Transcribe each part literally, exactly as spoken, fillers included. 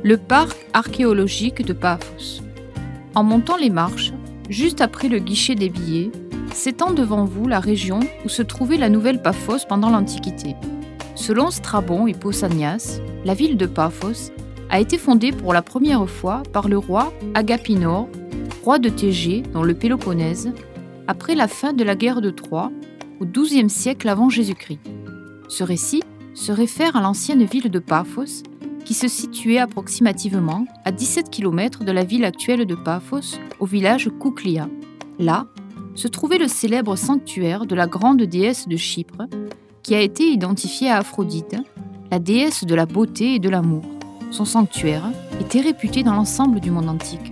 Le parc archéologique de Paphos. En montant les marches, juste après le guichet des billets, s'étend devant vous la région où se trouvait la nouvelle Paphos pendant l'Antiquité. Selon Strabon et Pausanias, la ville de Paphos a été fondée pour la première fois par le roi Agapinor, roi de Thégée dans le Péloponnèse, après la fin de la guerre de Troie, au douzième siècle avant Jésus-Christ. Ce récit se réfère à l'ancienne ville de Paphos, qui se situait approximativement à dix-sept kilomètres de la ville actuelle de Paphos, au village Kouklia. Là, se trouvait le célèbre sanctuaire de la grande déesse de Chypre, qui a été identifié à Aphrodite, la déesse de la beauté et de l'amour. Son sanctuaire était réputé dans l'ensemble du monde antique.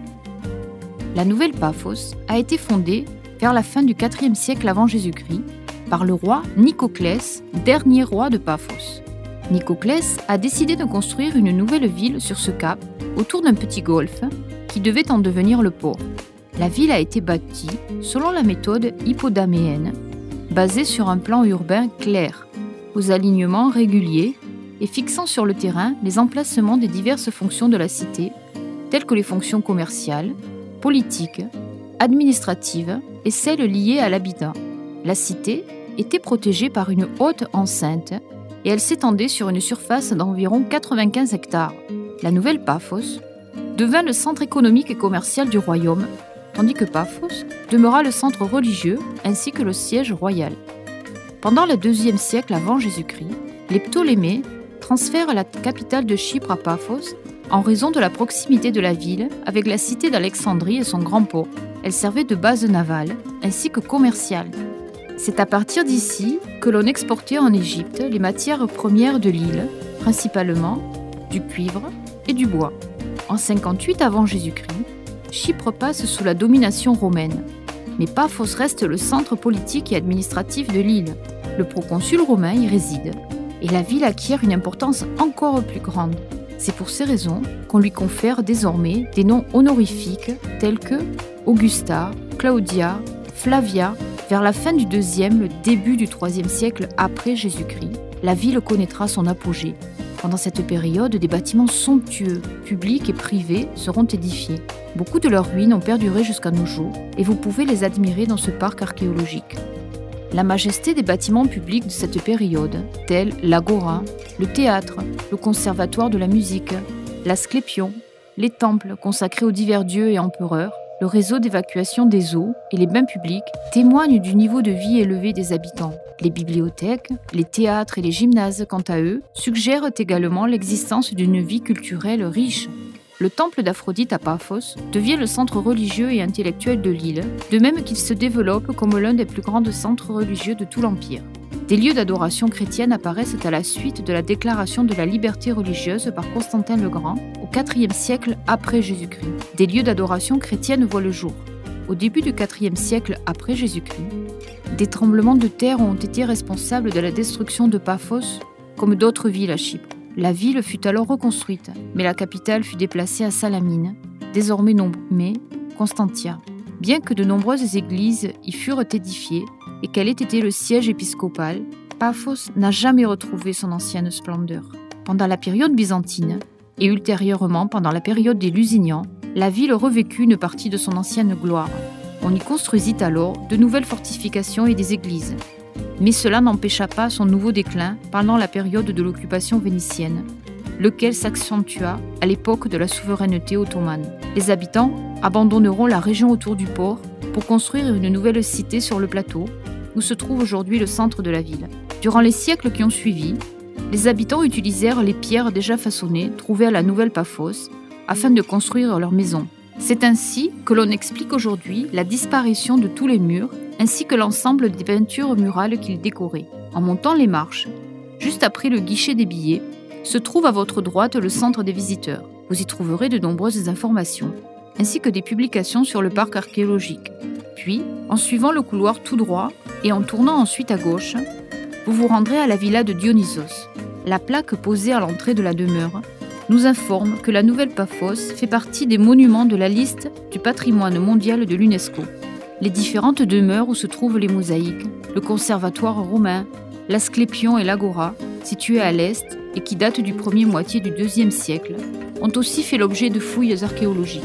La nouvelle Paphos a été fondée vers la fin du quatrième siècle avant Jésus-Christ par le roi Nicoclès, dernier roi de Paphos. Nicoclès a décidé de construire une nouvelle ville sur ce cap, autour d'un petit golfe, qui devait en devenir le port. La ville a été bâtie selon la méthode hippodaméenne, basée sur un plan urbain clair, aux alignements réguliers et fixant sur le terrain les emplacements des diverses fonctions de la cité, telles que les fonctions commerciales, politiques, administratives et celles liées à l'habitat. La cité était protégée par une haute enceinte et elle s'étendait sur une surface d'environ quatre-vingt-quinze hectares. La nouvelle Paphos devint le centre économique et commercial du royaume, tandis que Paphos demeura le centre religieux ainsi que le siège royal. Pendant le deuxième siècle avant Jésus-Christ, les Ptolémées transfèrent la capitale de Chypre à Paphos en raison de la proximité de la ville avec la cité d'Alexandrie et son grand port. Elle servait de base navale ainsi que commerciale. C'est à partir d'ici que l'on exportait en Égypte les matières premières de l'île, principalement du cuivre et du bois. En cinquante-huit avant Jésus-Christ, Chypre passe sous la domination romaine, mais Paphos reste le centre politique et administratif de l'île. Le proconsul romain y réside, et la ville acquiert une importance encore plus grande. C'est pour ces raisons qu'on lui confère désormais des noms honorifiques tels que Augusta, Claudia, Flavia. Vers la fin du deuxième, le début du troisième siècle après Jésus-Christ, la ville connaîtra son apogée. Pendant cette période, des bâtiments somptueux, publics et privés, seront édifiés. Beaucoup de leurs ruines ont perduré jusqu'à nos jours et vous pouvez les admirer dans ce parc archéologique. La majesté des bâtiments publics de cette période, tels l'Agora, le théâtre, le conservatoire de la musique, l'Asclépion, les temples consacrés aux divers dieux et empereurs, le réseau d'évacuation des eaux et les bains publics témoignent du niveau de vie élevé des habitants. Les bibliothèques, les théâtres et les gymnases, quant à eux, suggèrent également l'existence d'une vie culturelle riche. Le temple d'Aphrodite à Paphos devient le centre religieux et intellectuel de l'île, de même qu'il se développe comme l'un des plus grands centres religieux de tout l'Empire. Des lieux d'adoration chrétienne apparaissent à la suite de la déclaration de la liberté religieuse par Constantin le Grand au quatrième siècle après Jésus-Christ. Des lieux d'adoration chrétienne voient le jour. Au début du quatrième siècle après Jésus-Christ, des tremblements de terre ont été responsables de la destruction de Paphos, comme d'autres villes à Chypre. La ville fut alors reconstruite, mais la capitale fut déplacée à Salamine, désormais nommée Constantia. Bien que de nombreuses églises y furent édifiées et qu'elle ait été le siège épiscopal, Paphos n'a jamais retrouvé son ancienne splendeur. Pendant la période byzantine, et ultérieurement pendant la période des Lusignan, la ville revécut une partie de son ancienne gloire. On y construisit alors de nouvelles fortifications et des églises. Mais cela n'empêcha pas son nouveau déclin pendant la période de l'occupation vénitienne, lequel s'accentua à l'époque de la souveraineté ottomane. Les habitants abandonneront la région autour du port pour construire une nouvelle cité sur le plateau, où se trouve aujourd'hui le centre de la ville. Durant les siècles qui ont suivi, les habitants utilisèrent les pierres déjà façonnées trouvées à la nouvelle Paphos afin de construire leurs maisons. C'est ainsi que l'on explique aujourd'hui la disparition de tous les murs ainsi que l'ensemble des peintures murales qu'ils décoraient. En montant les marches, juste après le guichet des billets, se trouve à votre droite le centre des visiteurs. Vous y trouverez de nombreuses informations, ainsi que des publications sur le parc archéologique. Puis, en suivant le couloir tout droit et en tournant ensuite à gauche, vous vous rendrez à la villa de Dionysos. La plaque posée à l'entrée de la demeure nous informe que la nouvelle Paphos fait partie des monuments de la liste du patrimoine mondial de l'UNESCO. Les différentes demeures où se trouvent les mosaïques, le conservatoire romain, l'Asclépion et l'Agora, situés à l'est, et qui datent du premier moitié du deuxième siècle, ont aussi fait l'objet de fouilles archéologiques.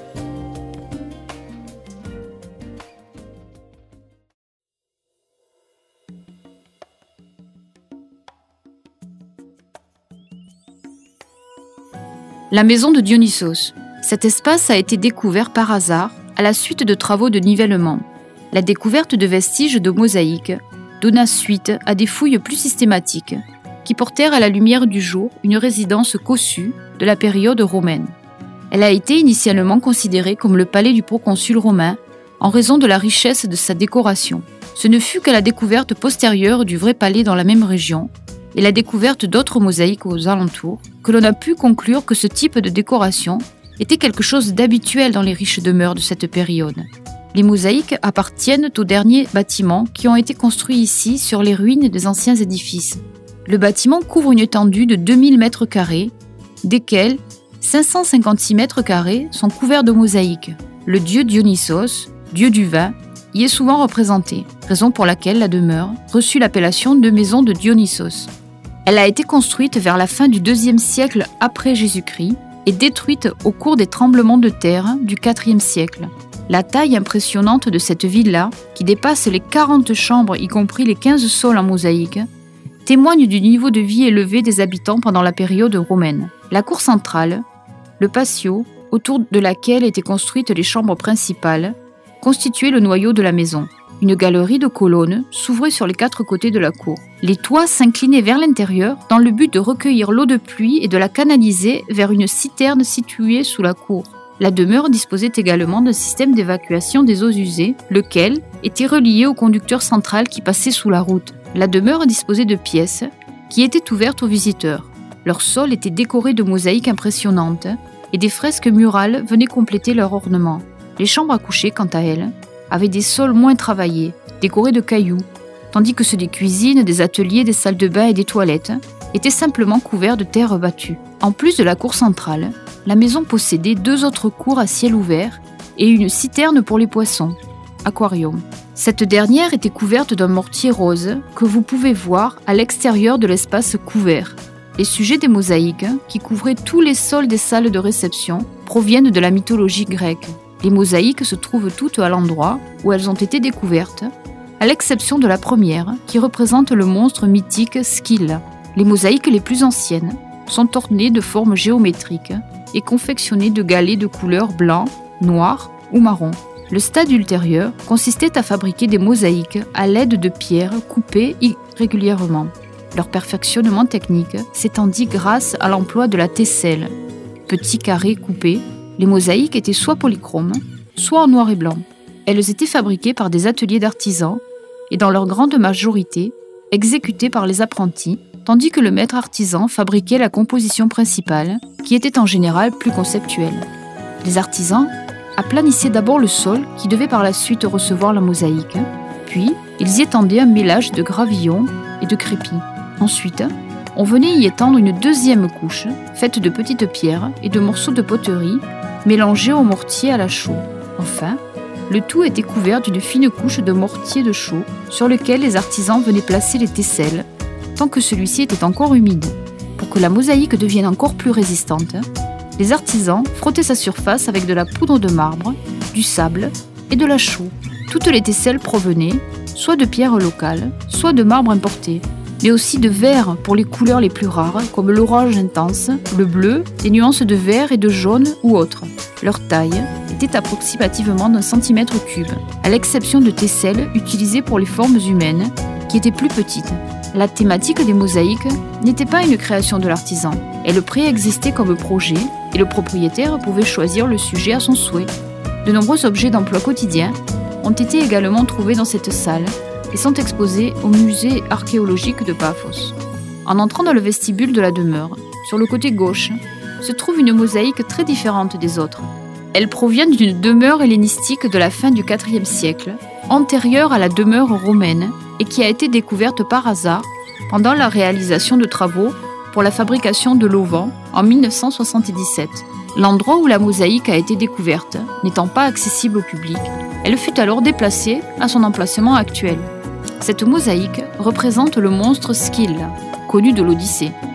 La maison de Dionysos. Cet espace a été découvert par hasard à la suite de travaux de nivellement. La découverte de vestiges de mosaïques donna suite à des fouilles plus systématiques qui portèrent à la lumière du jour une résidence cossue de la période romaine. Elle a été initialement considérée comme le palais du proconsul romain en raison de la richesse de sa décoration. Ce ne fut qu'à la découverte postérieure du vrai palais dans la même région et la découverte d'autres mosaïques aux alentours que l'on a pu conclure que ce type de décoration était quelque chose d'habituel dans les riches demeures de cette période. Les mosaïques appartiennent aux derniers bâtiments qui ont été construits ici sur les ruines des anciens édifices. Le bâtiment couvre une étendue de deux mille mètres carrés, desquels cinq cent cinquante-six mètres carrés sont couverts de mosaïques. Le dieu Dionysos, dieu du vin, y est souvent représenté, raison pour laquelle la demeure reçut l'appellation de maison de Dionysos. Elle a été construite vers la fin du deuxième siècle après Jésus-Christ et détruite au cours des tremblements de terre du quatrième siècle. La taille impressionnante de cette villa, qui dépasse les quarante chambres y compris les quinze sols en mosaïque, témoigne du niveau de vie élevé des habitants pendant la période romaine. La cour centrale, le patio, autour de laquelle étaient construites les chambres principales, constituait le noyau de la maison. Une galerie de colonnes s'ouvrait sur les quatre côtés de la cour. Les toits s'inclinaient vers l'intérieur dans le but de recueillir l'eau de pluie et de la canaliser vers une citerne située sous la cour. La demeure disposait également d'un système d'évacuation des eaux usées, lequel était relié au conducteur central qui passait sous la route. La demeure disposait de pièces qui étaient ouvertes aux visiteurs. Leur sol était décoré de mosaïques impressionnantes et des fresques murales venaient compléter leur ornement. Les chambres à coucher, quant à elles, avaient des sols moins travaillés, décorés de cailloux, tandis que ceux des cuisines, des ateliers, des salles de bain et des toilettes étaient simplement couverts de terre battue. En plus de la cour centrale, la maison possédait deux autres cours à ciel ouvert et une citerne pour les poissons, aquarium. Cette dernière était couverte d'un mortier rose que vous pouvez voir à l'extérieur de l'espace couvert. Les sujets des mosaïques, qui couvraient tous les sols des salles de réception, proviennent de la mythologie grecque. Les mosaïques se trouvent toutes à l'endroit où elles ont été découvertes, à l'exception de la première, qui représente le monstre mythique Scylla. Les mosaïques les plus anciennes sont ornées de formes géométriques et confectionnées de galets de couleur blanc, noir ou marron. Le stade ultérieur consistait à fabriquer des mosaïques à l'aide de pierres coupées irrégulièrement. Leur perfectionnement technique s'étendit grâce à l'emploi de la tesselle. Petits carrés coupés, les mosaïques étaient soit polychromes, soit en noir et blanc. Elles étaient fabriquées par des ateliers d'artisans et dans leur grande majorité exécutées par les apprentis, tandis que le maître artisan fabriquait la composition principale, qui était en général plus conceptuelle. Les artisans aplanissaient d'abord le sol qui devait par la suite recevoir la mosaïque, puis ils y étendaient un mélange de gravillons et de crépis. Ensuite, on venait y étendre une deuxième couche, faite de petites pierres et de morceaux de poterie, mélangés au mortier à la chaux. Enfin, le tout était couvert d'une fine couche de mortier de chaux, sur lequel les artisans venaient placer les tesselles, tant que celui-ci était encore humide. Pour que la mosaïque devienne encore plus résistante, les artisans frottaient sa surface avec de la poudre de marbre, du sable et de la chaux. Toutes les tesselles provenaient soit de pierres locales, soit de marbre importé, mais aussi de verre pour les couleurs les plus rares, comme l'orange intense, le bleu, des nuances de vert et de jaune ou autres. Leur taille était approximativement d'un centimètre cube, à l'exception de tesselles utilisées pour les formes humaines, qui étaient plus petites. La thématique des mosaïques n'était pas une création de l'artisan. Elle préexistait comme projet et le propriétaire pouvait choisir le sujet à son souhait. De nombreux objets d'emploi quotidien ont été également trouvés dans cette salle et sont exposés au musée archéologique de Paphos. En entrant dans le vestibule de la demeure, sur le côté gauche, se trouve une mosaïque très différente des autres. Elle provient d'une demeure hellénistique de la fin du quatrième siècle, antérieure à la demeure romaine, et qui a été découverte par hasard pendant la réalisation de travaux pour la fabrication de l'auvent en mille neuf cent soixante-dix-sept. L'endroit où la mosaïque a été découverte n'étant pas accessible au public, elle fut alors déplacée à son emplacement actuel. Cette mosaïque représente le monstre Scylla, connu de l'Odyssée.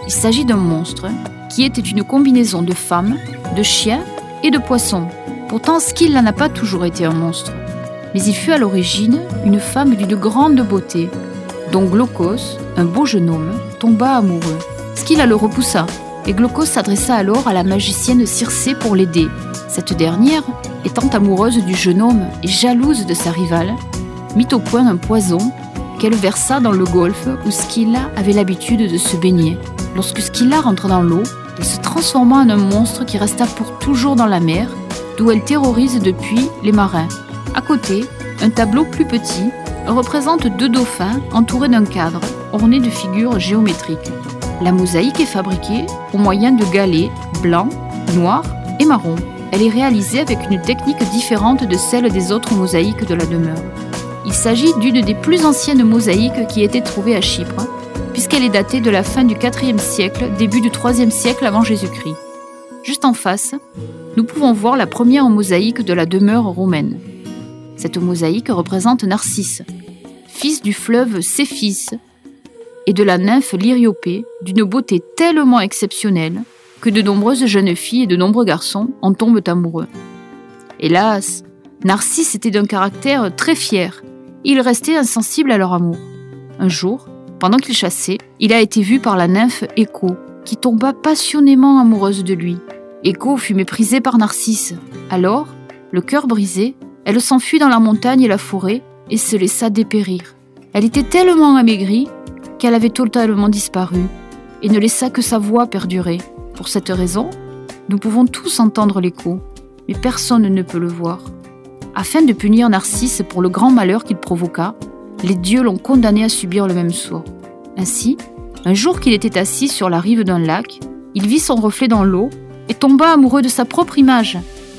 Il s'agit d'un monstre qui était une combinaison de femme, de chien et de poisson. Pourtant, Scylla n'a pas toujours été un monstre, mais il fut à l'origine une femme d'une grande beauté, dont Glaucos, un beau jeune homme, tomba amoureux. Scylla le repoussa, et Glaucos s'adressa alors à la magicienne Circé pour l'aider. Cette dernière, étant amoureuse du jeune homme et jalouse de sa rivale, mit au point un poison qu'elle versa dans le golfe où Scylla avait l'habitude de se baigner. Lorsque Scylla rentra dans l'eau, elle se transforma en un monstre qui resta pour toujours dans la mer, d'où elle terrorise depuis les marins. À côté, un tableau plus petit représente deux dauphins entourés d'un cadre orné de figures géométriques. La mosaïque est fabriquée au moyen de galets blancs, noirs et marrons. Elle est réalisée avec une technique différente de celle des autres mosaïques de la demeure. Il s'agit d'une des plus anciennes mosaïques qui ait été trouvée à Chypre, puisqu'elle est datée de la fin du quatrième siècle, début du troisième siècle avant Jésus-Christ. Juste en face, nous pouvons voir la première mosaïque de la demeure romaine. Cette mosaïque représente Narcisse, fils du fleuve Céphis et de la nymphe Lyriopée, d'une beauté tellement exceptionnelle que de nombreuses jeunes filles et de nombreux garçons en tombent amoureux. Hélas, Narcisse était d'un caractère très fier, et il restait insensible à leur amour. Un jour, pendant qu'il chassait, il a été vu par la nymphe Écho, qui tomba passionnément amoureuse de lui. Écho fut méprisée par Narcisse. Alors, le cœur brisé, elle s'enfuit dans la montagne et la forêt et se laissa dépérir. Elle était tellement amaigrie qu'elle avait totalement disparu et ne laissa que sa voix perdurer. Pour cette raison, nous pouvons tous entendre l'écho, mais personne ne peut le voir. Afin de punir Narcisse pour le grand malheur qu'il provoqua, les dieux l'ont condamné à subir le même sort. Ainsi, un jour qu'il était assis sur la rive d'un lac, il vit son reflet dans l'eau et tomba amoureux de sa propre image.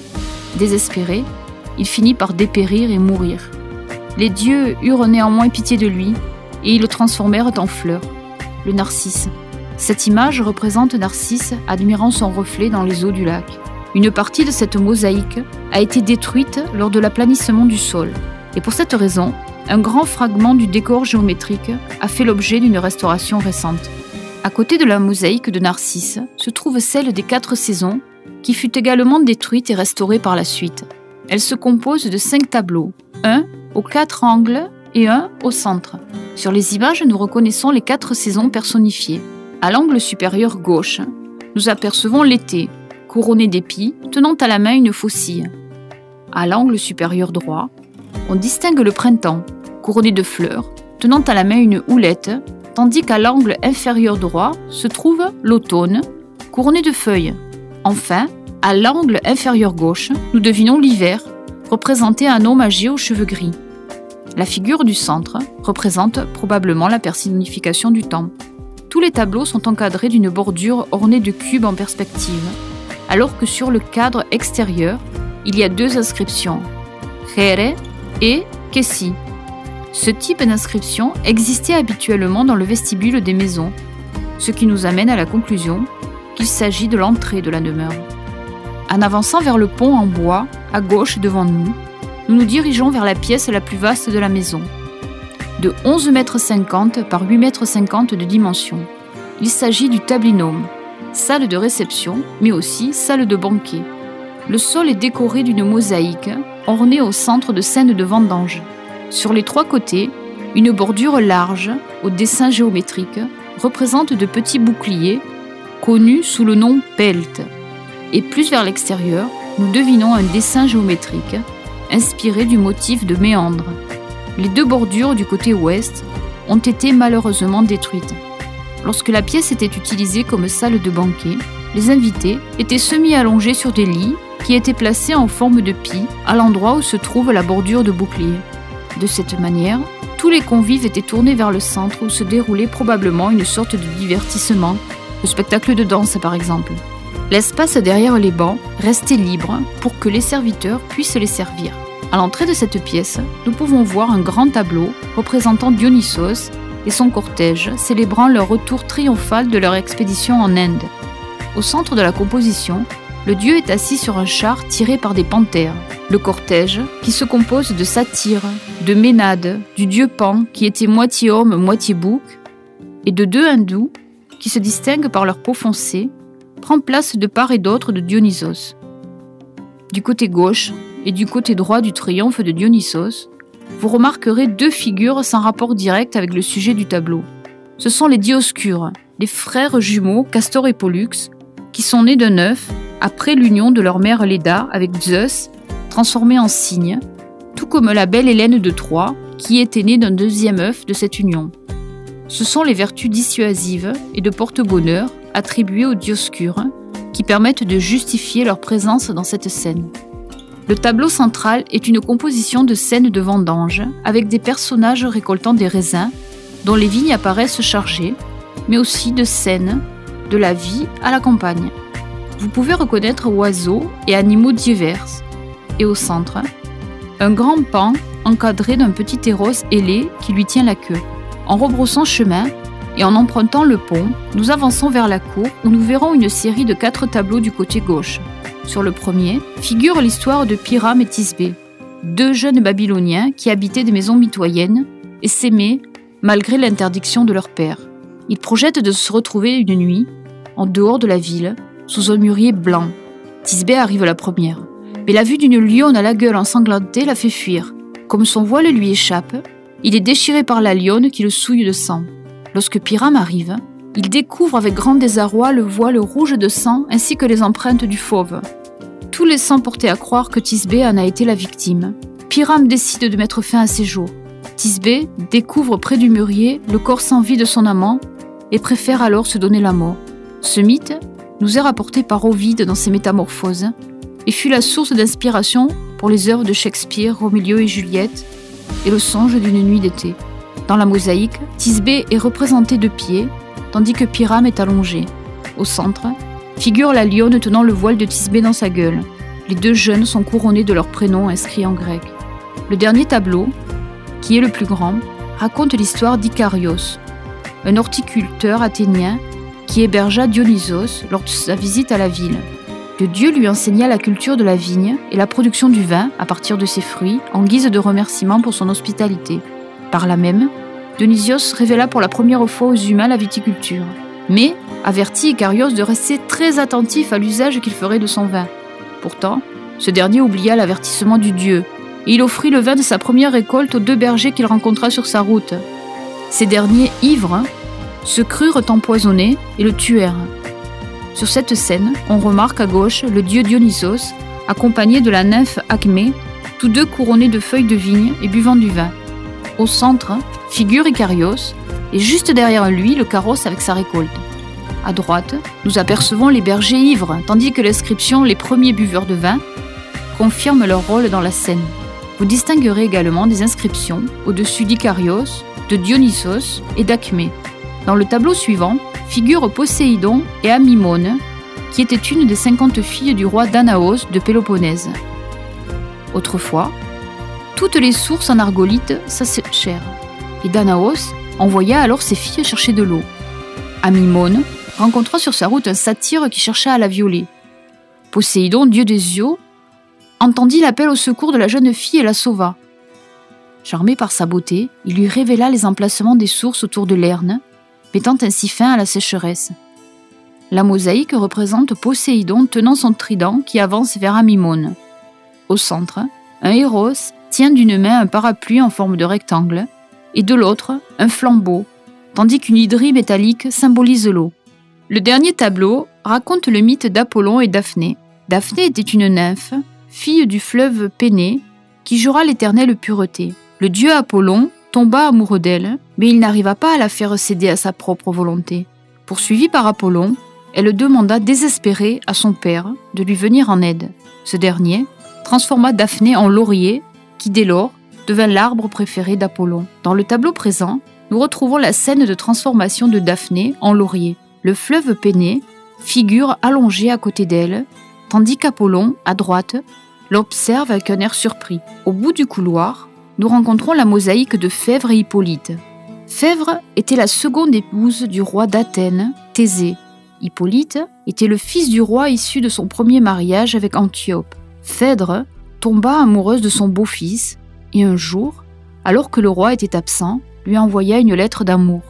Désespéré, il finit par dépérir et mourir. Les dieux eurent néanmoins pitié de lui et ils le transformèrent en fleur, le narcisse. Cette image représente Narcisse admirant son reflet dans les eaux du lac. Une partie de cette mosaïque a été détruite lors de l'aplanissement du sol. Et pour cette raison, un grand fragment du décor géométrique a fait l'objet d'une restauration récente. À côté de la mosaïque de Narcisse se trouve celle des quatre saisons, qui fut également détruite et restaurée par la suite. Elle se compose de cinq tableaux, un aux quatre angles et un au centre. Sur les images, nous reconnaissons les quatre saisons personnifiées. À l'angle supérieur gauche, nous apercevons l'été, couronné d'épis, tenant à la main une faucille. À l'angle supérieur droit, on distingue le printemps, couronné de fleurs, tenant à la main une houlette, tandis qu'à l'angle inférieur droit se trouve l'automne, couronné de feuilles. Enfin, à l'angle inférieur gauche, nous devinons l'hiver, représenté un homme âgé aux cheveux gris. La figure du centre représente probablement la personnification du temps. Tous les tableaux sont encadrés d'une bordure ornée de cubes en perspective, alors que sur le cadre extérieur, il y a deux inscriptions, Here et Kessi. Ce type d'inscription existait habituellement dans le vestibule des maisons, ce qui nous amène à la conclusion qu'il s'agit de l'entrée de la demeure. En avançant vers le pont en bois, à gauche devant nous, nous nous dirigeons vers la pièce la plus vaste de la maison, de onze mètres cinquante par huit mètres cinquante de dimension. Il s'agit du tablinum, salle de réception, mais aussi salle de banquet. Le sol est décoré d'une mosaïque ornée au centre de scènes de vendanges. Sur les trois côtés, une bordure large, au dessin géométrique, représente de petits boucliers, connus sous le nom pelt. Et plus vers l'extérieur, nous devinons un dessin géométrique, inspiré du motif de méandre. Les deux bordures du côté ouest ont été malheureusement détruites. Lorsque la pièce était utilisée comme salle de banquet, les invités étaient semi-allongés sur des lits qui étaient placés en forme de pie à l'endroit où se trouve la bordure de bouclier. De cette manière, tous les convives étaient tournés vers le centre où se déroulait probablement une sorte de divertissement, le spectacle de danse par exemple. L'espace derrière les bancs restait libre pour que les serviteurs puissent les servir. À l'entrée de cette pièce, nous pouvons voir un grand tableau représentant Dionysos et son cortège célébrant leur retour triomphal de leur expédition en Inde. Au centre de la composition, le dieu est assis sur un char tiré par des panthères. Le cortège, qui se compose de satyres, de ménades, du dieu Pan, qui était moitié homme, moitié bouc, et de deux hindous, qui se distinguent par leur peau foncée, prend place de part et d'autre de Dionysos. Du côté gauche et du côté droit du triomphe de Dionysos, vous remarquerez deux figures sans rapport direct avec le sujet du tableau. Ce sont les Dioscures, les frères jumeaux Castor et Pollux, qui sont nés d'un œuf après l'union de leur mère Léda avec Zeus, transformé en cygne, tout comme la belle Hélène de Troie, qui était née d'un deuxième œuf de cette union. Ce sont les vertus dissuasives et de porte-bonheur attribuées aux Dioscures qui permettent de justifier leur présence dans cette scène. Le tableau central est une composition de scènes de vendange avec des personnages récoltant des raisins dont les vignes apparaissent chargées, mais aussi de scènes de la vie à la campagne. Vous pouvez reconnaître oiseaux et animaux divers. Et au centre, un grand paon encadré d'un petit héros ailé qui lui tient la queue. En rebroussant chemin et en empruntant le pont, nous avançons vers la cour où nous verrons une série de quatre tableaux du côté gauche. Sur le premier, figure l'histoire de Pyrame et Thisbé, deux jeunes Babyloniens qui habitaient des maisons mitoyennes et s'aimaient malgré l'interdiction de leur père. Ils projettent de se retrouver une nuit, en dehors de la ville, sous un mûrier blanc. Thisbé arrive la première, mais la vue d'une lionne à la gueule ensanglantée la fait fuir. Comme son voile lui échappe, il est déchiré par la lionne qui le souille de sang. Lorsque Pyrame arrive, il découvre avec grand désarroi le voile rouge de sang ainsi que les empreintes du fauve. Tout laissant porter à croire que Thisbé en a été la victime, Pyrame décide de mettre fin à ses jours. Thisbé découvre près du mûrier le corps sans vie de son amant et préfère alors se donner la mort. Ce mythe nous est rapporté par Ovide dans ses Métamorphoses et fut la source d'inspiration pour les œuvres de Shakespeare, Roméo et Juliette et le songe d'une nuit d'été. Dans la mosaïque, Thisbé est représenté de pied, tandis que Pyrame est allongé. Au centre, figure la lionne tenant le voile de Thisbé dans sa gueule. Les deux jeunes sont couronnés de leurs prénoms inscrits en grec. Le dernier tableau, qui est le plus grand, raconte l'histoire d'Icarios, un horticulteur athénien qui hébergea Dionysos lors de sa visite à la ville. Le dieu lui enseigna la culture de la vigne et la production du vin à partir de ses fruits en guise de remerciement pour son hospitalité. Par là même, Dionysos révéla pour la première fois aux humains la viticulture, mais avertit Icarios de rester très attentif à l'usage qu'il ferait de son vin. Pourtant, ce dernier oublia l'avertissement du dieu, et il offrit le vin de sa première récolte aux deux bergers qu'il rencontra sur sa route. Ces derniers, ivres, se crurent empoisonnés et le tuèrent. Sur cette scène, on remarque à gauche le dieu Dionysos, accompagné de la nymphe Acmé, tous deux couronnés de feuilles de vigne et buvant du vin. Au centre, figure Icarios, et juste derrière lui, le carrosse avec sa récolte. À droite, nous apercevons les bergers ivres, tandis que l'inscription « Les premiers buveurs de vin » confirme leur rôle dans la scène. Vous distinguerez également des inscriptions au-dessus d'Icarios, de Dionysos et d'Acmé. Dans le tableau suivant, figurent Poséidon et Amymone, qui était une des cinquante filles du roi Danaos de Péloponnèse. Autrefois, toutes les sources en argolite s'asséchèrent, et Danaos envoya alors ses filles chercher de l'eau. Amymone rencontra sur sa route un satyre qui cherchait à la violer. Poséidon, dieu des eaux, entendit l'appel au secours de la jeune fille et la sauva. Charmé par sa beauté, il lui révéla les emplacements des sources autour de Lerne, mettant ainsi fin à la sécheresse. La mosaïque représente Poséidon tenant son trident qui avance vers Amymone. Au centre, un héros tient d'une main un parapluie en forme de rectangle et de l'autre un flambeau, tandis qu'une hydrie métallique symbolise l'eau. Le dernier tableau raconte le mythe d'Apollon et Daphné. Daphné était une nymphe, fille du fleuve Pénée, qui jura l'éternelle pureté. Le dieu Apollon tomba amoureux d'elle, mais il n'arriva pas à la faire céder à sa propre volonté. Poursuivie par Apollon, elle demanda désespérée à son père de lui venir en aide. Ce dernier transforma Daphné en laurier, qui dès lors devint l'arbre préféré d'Apollon. Dans le tableau présent, nous retrouvons la scène de transformation de Daphné en laurier. Le fleuve Pénée figure allongé à côté d'elle, tandis qu'Apollon, à droite, l'observe avec un air surpris. Au bout du couloir, nous rencontrons la mosaïque de Phèdre et Hippolyte. Phèdre était la seconde épouse du roi d'Athènes, Thésée. Hippolyte était le fils du roi issu de son premier mariage avec Antiope. Phèdre tomba amoureuse de son beau-fils et un jour, alors que le roi était absent, lui envoya une lettre d'amour.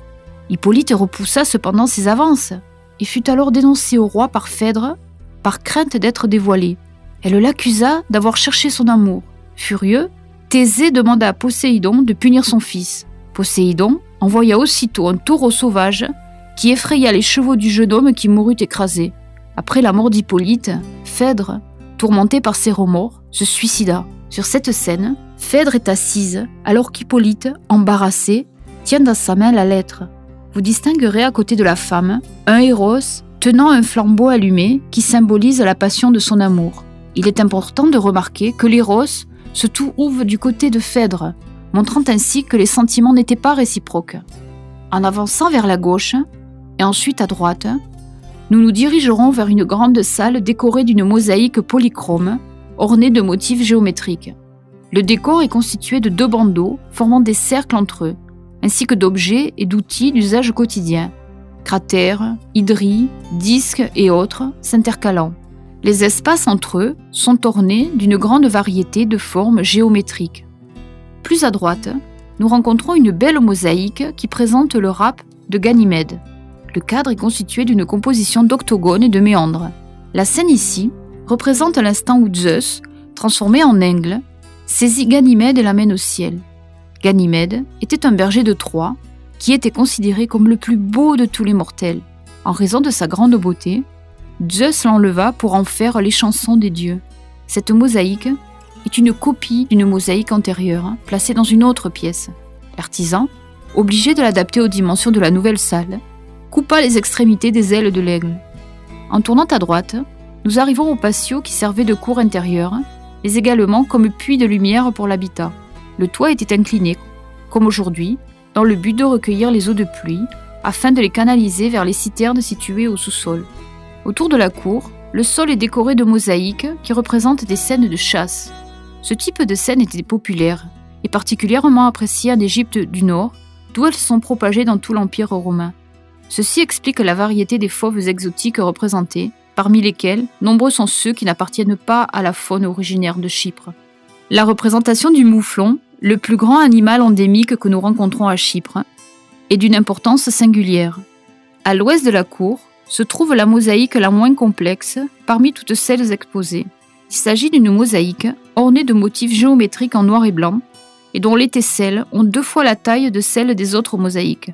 Hippolyte repoussa cependant ses avances et fut alors dénoncé au roi par Phèdre par crainte d'être dévoilée. Elle l'accusa d'avoir cherché son amour. Furieux, Thésée demanda à Poséidon de punir son fils. Poséidon envoya aussitôt un taureau sauvage qui effraya les chevaux du jeune homme qui mourut écrasé. Après la mort d'Hippolyte, Phèdre, tourmenté par ses remords, se suicida. Sur cette scène, Phèdre est assise alors qu'Hippolyte, embarrassé, tient dans sa main la lettre. Vous distinguerez à côté de la femme un héros tenant un flambeau allumé qui symbolise la passion de son amour. Il est important de remarquer que l'héros se trouve du côté de Phèdre, montrant ainsi que les sentiments n'étaient pas réciproques. En avançant vers la gauche et ensuite à droite, nous nous dirigerons vers une grande salle décorée d'une mosaïque polychrome ornée de motifs géométriques. Le décor est constitué de deux bandeaux formant des cercles entre eux, ainsi que d'objets et d'outils d'usage quotidien, cratères, hydries, disques et autres s'intercalant. Les espaces entre eux sont ornés d'une grande variété de formes géométriques. Plus à droite, nous rencontrons une belle mosaïque qui présente le rap de Ganymède. Le cadre est constitué d'une composition d'octogones et de méandres. La scène ici représente l'instant où Zeus, transformé en aigle, saisit Ganymède et l'amène au ciel. Ganymède était un berger de Troie qui était considéré comme le plus beau de tous les mortels. En raison de sa grande beauté, Zeus l'enleva pour en faire les chansons des dieux. Cette mosaïque est une copie d'une mosaïque antérieure, placée dans une autre pièce. L'artisan, obligé de l'adapter aux dimensions de la nouvelle salle, coupa les extrémités des ailes de l'aigle. En tournant à droite, nous arrivons au patio qui servait de cour intérieure, mais également comme puits de lumière pour l'habitat. Le toit était incliné, comme aujourd'hui, dans le but de recueillir les eaux de pluie, afin de les canaliser vers les citernes situées au sous-sol. Autour de la cour, le sol est décoré de mosaïques qui représentent des scènes de chasse. Ce type de scène était populaire et particulièrement apprécié en Égypte du Nord, d'où elles sont propagées dans tout l'Empire romain. Ceci explique la variété des fauves exotiques représentés, parmi lesquels nombreux sont ceux qui n'appartiennent pas à la faune originaire de Chypre. La représentation du mouflon, le plus grand animal endémique que nous rencontrons à Chypre, est d'une importance singulière. À l'ouest de la cour se trouve la mosaïque la moins complexe parmi toutes celles exposées. Il s'agit d'une mosaïque ornée de motifs géométriques en noir et blanc et dont les tesselles ont deux fois la taille de celles des autres mosaïques.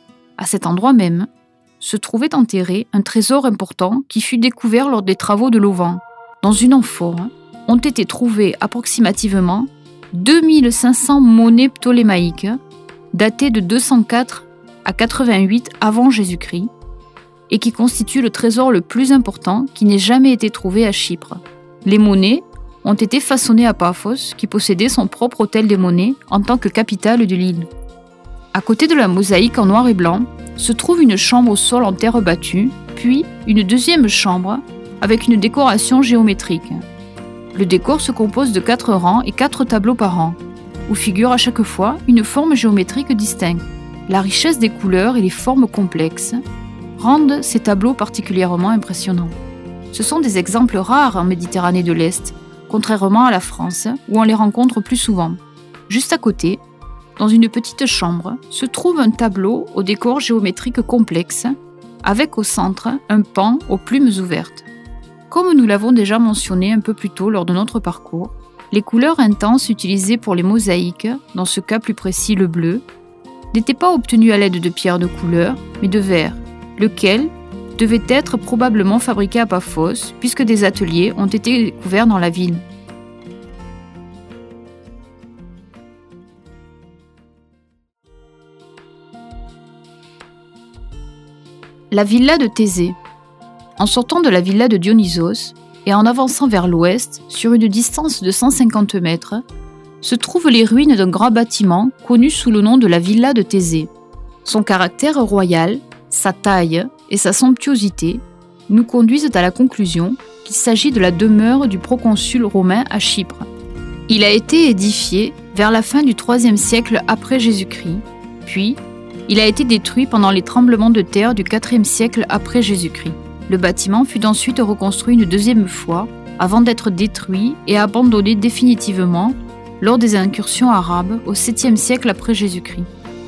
À cet endroit même, se trouvait enterré un trésor important qui fut découvert lors des travaux de l'Auvent. Dans une amphore, ont été trouvées approximativement deux mille cinq cents monnaies ptolémaïques, datées de deux cent quatre à quatre-vingt-huit avant Jésus-Christ, et qui constituent le trésor le plus important qui n'ait jamais été trouvé à Chypre. Les monnaies ont été façonnées à Paphos, qui possédait son propre hôtel des monnaies en tant que capitale de l'île. À côté de la mosaïque en noir et blanc, se trouve une chambre au sol en terre battue, puis une deuxième chambre avec une décoration géométrique. Le décor se compose de quatre rangs et quatre tableaux par rang, où figure à chaque fois une forme géométrique distincte. La richesse des couleurs et les formes complexes rendent ces tableaux particulièrement impressionnants. Ce sont des exemples rares en Méditerranée de l'Est, contrairement à la France, où on les rencontre plus souvent. Juste à côté, dans une petite chambre, se trouve un tableau au décor géométrique complexe, avec au centre un paon aux plumes ouvertes. Comme nous l'avons déjà mentionné un peu plus tôt lors de notre parcours, les couleurs intenses utilisées pour les mosaïques, dans ce cas plus précis le bleu, n'étaient pas obtenues à l'aide de pierres de couleur, mais de verre, lequel devait être probablement fabriqué à Paphos, puisque des ateliers ont été découverts dans la ville. La villa de Thésée. En sortant de la villa de Dionysos et en avançant vers l'ouest, sur une distance de cent cinquante mètres, se trouvent les ruines d'un grand bâtiment connu sous le nom de la villa de Thésée. Son caractère royal, sa taille et sa somptuosité nous conduisent à la conclusion qu'il s'agit de la demeure du proconsul romain à Chypre. Il a été édifié vers la fin du troisième siècle après Jésus-Christ, puis il a été détruit pendant les tremblements de terre du quatrième siècle après Jésus-Christ. Le bâtiment fut ensuite reconstruit une deuxième fois avant d'être détruit et abandonné définitivement lors des incursions arabes au septième siècle après Jésus-Christ.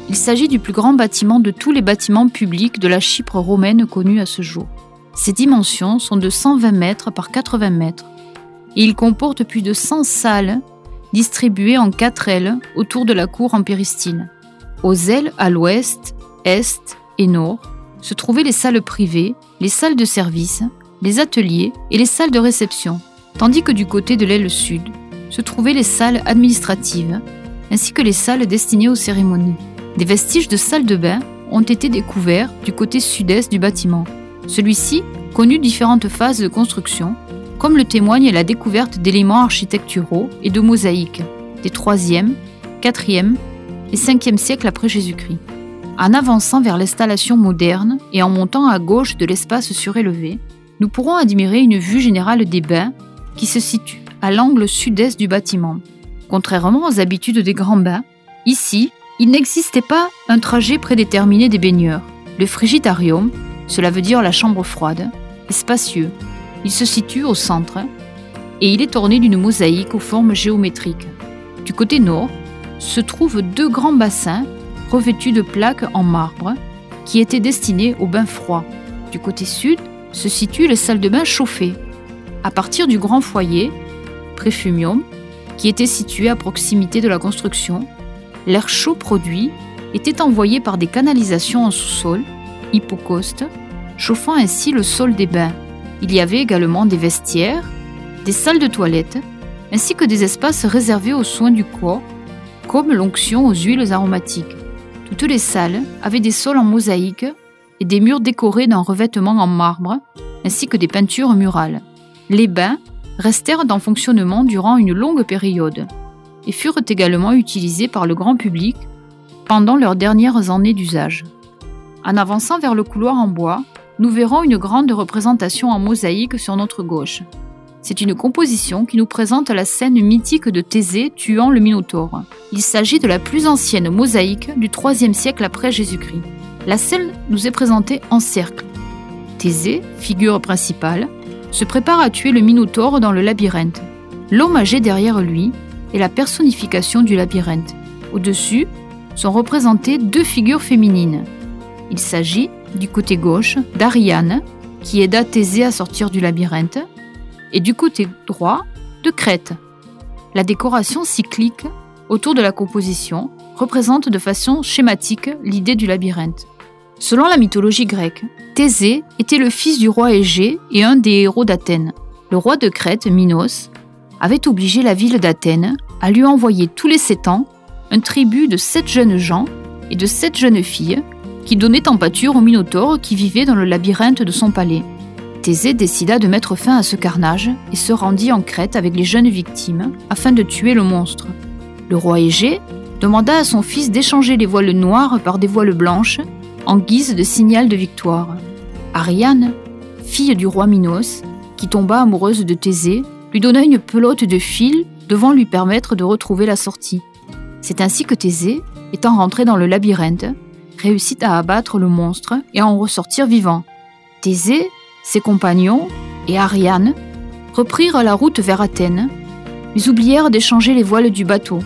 Il s'agit du plus grand bâtiment de tous les bâtiments publics de la Chypre romaine connue à ce jour. Ses dimensions sont de cent vingt mètres par quatre-vingts mètres et il comporte plus de cent salles distribuées en quatre ailes autour de la cour en péristyle. Aux ailes à l'ouest, est et nord se trouvaient les salles privées, les salles de service, les ateliers et les salles de réception, tandis que du côté de l'aile sud se trouvaient les salles administratives ainsi que les salles destinées aux cérémonies. Des vestiges de salles de bain ont été découverts du côté sud-est du bâtiment. Celui-ci connut différentes phases de construction, comme le témoigne la découverte d'éléments architecturaux et de mosaïques des troisième, quatrième et cinquième siècles après Jésus-Christ. En avançant vers l'installation moderne et en montant à gauche de l'espace surélevé, nous pourrons admirer une vue générale des bains qui se situe à l'angle sud-est du bâtiment. Contrairement aux habitudes des grands bains, ici, il n'existait pas un trajet prédéterminé des baigneurs. Le frigidarium, cela veut dire la chambre froide, est spacieux. Il se situe au centre et il est orné d'une mosaïque aux formes géométriques. Du côté nord, se trouvent deux grands bassins revêtus de plaques en marbre qui étaient destinés aux bains froids. Du côté sud, se situent les salles de bain chauffées. À partir du grand foyer, préfumium, qui était situé à proximité de la construction, l'air chaud produit était envoyé par des canalisations en sous-sol, hypocaustes, chauffant ainsi le sol des bains. Il y avait également des vestiaires, des salles de toilette, ainsi que des espaces réservés aux soins du corps, comme l'onction aux huiles aromatiques. Toutes les salles avaient des sols en mosaïque et des murs décorés d'un revêtement en marbre, ainsi que des peintures murales. Les bains restèrent en fonctionnement durant une longue période et furent également utilisés par le grand public pendant leurs dernières années d'usage. En avançant vers le couloir en bois, nous verrons une grande représentation en mosaïque sur notre gauche. C'est une composition qui nous présente la scène mythique de Thésée tuant le Minotaure. Il s'agit de la plus ancienne mosaïque du troisième siècle après Jésus-Christ. La scène nous est présentée en cercle. Thésée, figure principale, se prépare à tuer le Minotaure dans le labyrinthe. L'homme âgé derrière lui est la personnification du labyrinthe. Au-dessus sont représentées deux figures féminines. Il s'agit, du côté gauche, d'Ariane, qui aida Thésée à sortir du labyrinthe, et du côté droit, de Crète. La décoration cyclique autour de la composition représente de façon schématique l'idée du labyrinthe. Selon la mythologie grecque, Thésée était le fils du roi Égée et un des héros d'Athènes. Le roi de Crète, Minos, avait obligé la ville d'Athènes à lui envoyer tous les sept ans un tribut de sept jeunes gens et de sept jeunes filles qui donnaient en pâture au Minotaure qui vivait dans le labyrinthe de son palais. Thésée décida de mettre fin à ce carnage et se rendit en Crète avec les jeunes victimes afin de tuer le monstre. Le roi Égée demanda à son fils d'échanger les voiles noires par des voiles blanches en guise de signal de victoire. Ariane, fille du roi Minos, qui tomba amoureuse de Thésée, lui donna une pelote de fil devant lui permettre de retrouver la sortie. C'est ainsi que Thésée, étant rentré dans le labyrinthe, réussit à abattre le monstre et à en ressortir vivant. Thésée, ses compagnons et Ariane reprirent la route vers Athènes, mais oublièrent d'échanger les voiles du bateau.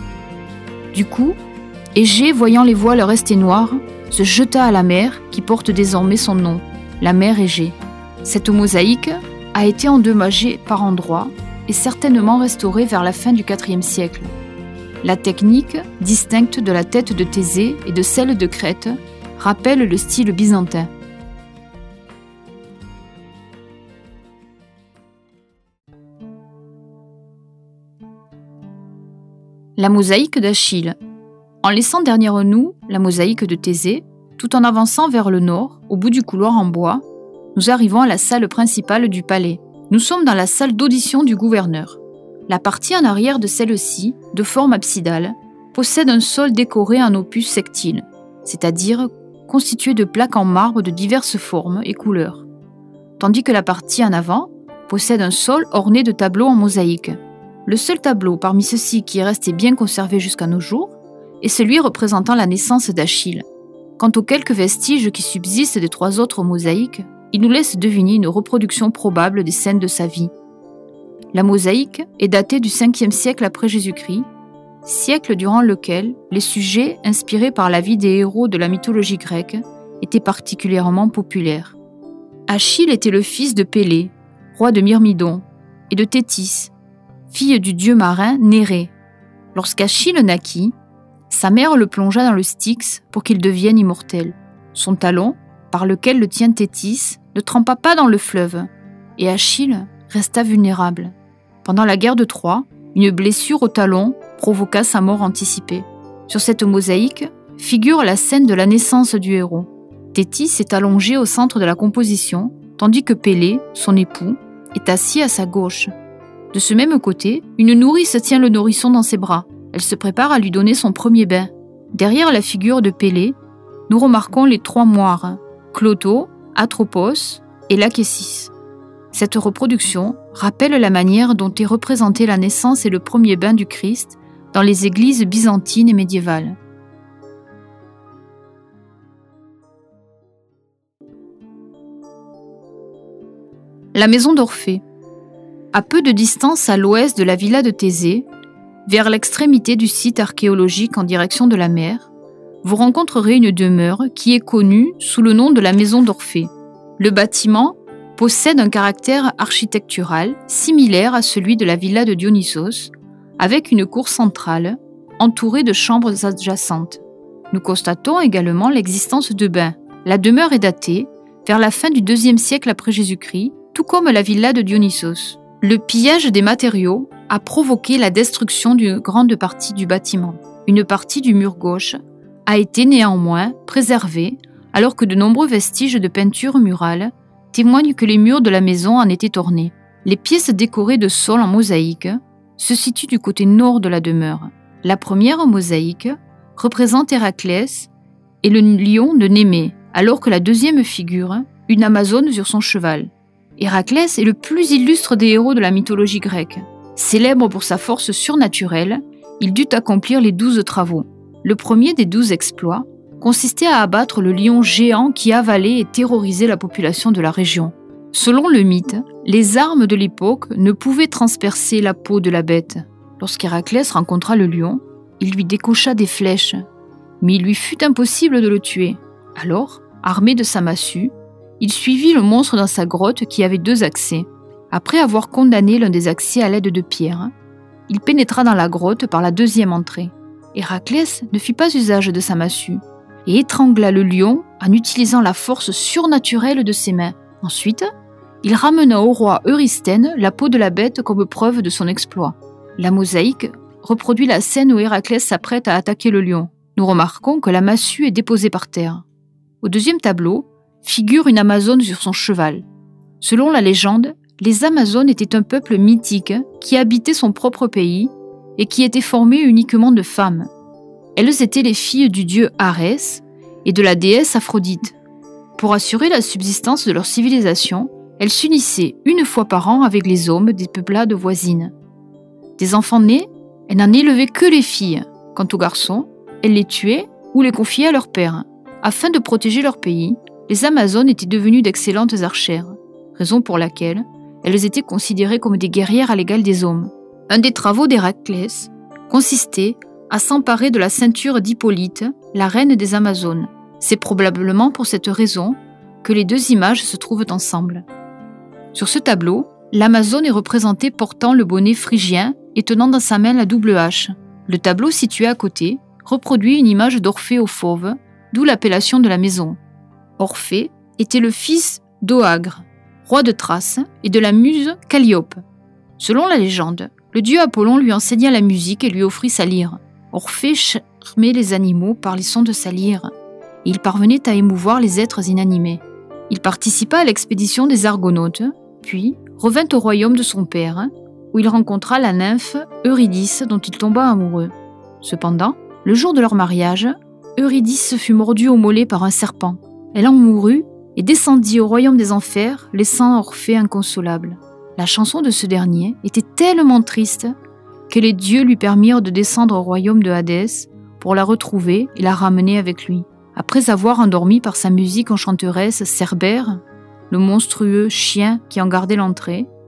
Du coup, Égée, voyant les voiles rester noires, se jeta à la mer qui porte désormais son nom, la mer Égée. Cette mosaïque a été endommagée par endroits et certainement restaurée vers la fin du quatrième siècle. La technique, distincte de la tête de Thésée et de celle de Crète, rappelle le style byzantin. La mosaïque d'Achille. En laissant derrière nous la mosaïque de Thésée, tout en avançant vers le nord, au bout du couloir en bois, nous arrivons à la salle principale du palais. Nous sommes dans la salle d'audition du gouverneur. La partie en arrière de celle-ci, de forme absidale, possède un sol décoré en opus sectile, c'est-à-dire constitué de plaques en marbre de diverses formes et couleurs, tandis que la partie en avant possède un sol orné de tableaux en mosaïque. Le seul tableau parmi ceux-ci qui est resté bien conservé jusqu'à nos jours est celui représentant la naissance d'Achille. Quant aux quelques vestiges qui subsistent des trois autres mosaïques, ils nous laissent deviner une reproduction probable des scènes de sa vie. La mosaïque est datée du cinquième siècle après Jésus-Christ, siècle durant lequel les sujets inspirés par la vie des héros de la mythologie grecque étaient particulièrement populaires. Achille était le fils de Pélée, roi de Myrmidon, et de Thétis, fille du dieu marin Nérée. Lorsqu'Achille naquit, sa mère le plongea dans le Styx pour qu'il devienne immortel. Son talon, par lequel le tient Thétis, ne trempa pas dans le fleuve, et Achille resta vulnérable. Pendant la guerre de Troie, une blessure au talon provoqua sa mort anticipée. Sur cette mosaïque figure la scène de la naissance du héros. Thétis est allongé au centre de la composition, tandis que Pélée, son époux, est assis à sa gauche. De ce même côté, une nourrice tient le nourrisson dans ses bras. Elle se prépare à lui donner son premier bain. Derrière la figure de Pélée, nous remarquons les trois moires, Cloto, Atropos et Lachésis. Cette reproduction rappelle la manière dont est représentée la naissance et le premier bain du Christ dans les églises byzantines et médiévales. La maison d'Orphée. À peu de distance à l'ouest de la villa de Thésée, vers l'extrémité du site archéologique en direction de la mer, vous rencontrerez une demeure qui est connue sous le nom de la maison d'Orphée. Le bâtiment possède un caractère architectural similaire à celui de la villa de Dionysos, avec une cour centrale entourée de chambres adjacentes. Nous constatons également l'existence de bains. La demeure est datée vers la fin du deuxième siècle après Jésus-Christ, tout comme la villa de Dionysos. Le pillage des matériaux a provoqué la destruction d'une grande partie du bâtiment. Une partie du mur gauche a été néanmoins préservée, alors que de nombreux vestiges de peinture murale témoignent que les murs de la maison en étaient ornés. Les pièces décorées de sol en mosaïque se situent du côté nord de la demeure. La première mosaïque représente Héraclès et le lion de Némée, alors que la deuxième figure une Amazone sur son cheval. Héraclès est le plus illustre des héros de la mythologie grecque. Célèbre pour sa force surnaturelle, il dut accomplir les douze travaux. Le premier des douze exploits consistait à abattre le lion géant qui avalait et terrorisait la population de la région. Selon le mythe, les armes de l'époque ne pouvaient transpercer la peau de la bête. Lorsqu'Héraclès rencontra le lion, il lui décocha des flèches, mais il lui fut impossible de le tuer. Alors, armé de sa massue, il suivit le monstre dans sa grotte qui avait deux accès. Après avoir condamné l'un des accès à l'aide de pierres, il pénétra dans la grotte par la deuxième entrée. Héraclès ne fit pas usage de sa massue et étrangla le lion en utilisant la force surnaturelle de ses mains. Ensuite, il ramena au roi Eurysthène la peau de la bête comme preuve de son exploit. La mosaïque reproduit la scène où Héraclès s'apprête à attaquer le lion. Nous remarquons que la massue est déposée par terre. Au deuxième tableau, figure une Amazone sur son cheval. Selon la légende, les Amazones étaient un peuple mythique qui habitait son propre pays et qui était formé uniquement de femmes. Elles étaient les filles du dieu Arès et de la déesse Aphrodite. Pour assurer la subsistance de leur civilisation, elles s'unissaient une fois par an avec les hommes des peuplades voisines. Des enfants nés, elles n'en élevaient que les filles. Quant aux garçons, elles les tuaient ou les confiaient à leur père. Afin de protéger leur pays, les Amazones étaient devenues d'excellentes archères, raison pour laquelle elles étaient considérées comme des guerrières à l'égal des hommes. Un des travaux d'Héraclès consistait à s'emparer de la ceinture d'Hippolyte, la reine des Amazones. C'est probablement pour cette raison que les deux images se trouvent ensemble. Sur ce tableau, l'Amazone est représentée portant le bonnet phrygien et tenant dans sa main la double hache. Le tableau situé à côté reproduit une image d'Orphée au fauve, d'où l'appellation de la maison. Orphée était le fils d'Oagre, roi de Thrace, et de la muse Calliope. Selon la légende, le dieu Apollon lui enseigna la musique et lui offrit sa lyre. Orphée charmait les animaux par les sons de sa lyre, et il parvenait à émouvoir les êtres inanimés. Il participa à l'expédition des Argonautes, puis revint au royaume de son père, où il rencontra la nymphe Eurydice dont il tomba amoureux. Cependant, le jour de leur mariage, Eurydice fut mordue au mollet par un serpent. Elle en mourut et descendit au royaume des enfers, laissant Orphée inconsolable. La chanson de ce dernier était tellement triste que les dieux lui permirent de descendre au royaume de Hadès pour la retrouver et la ramener avec lui. Après avoir endormi par sa musique enchanteresse Cerbère, le monstrueux chien qui en gardait l'entrée,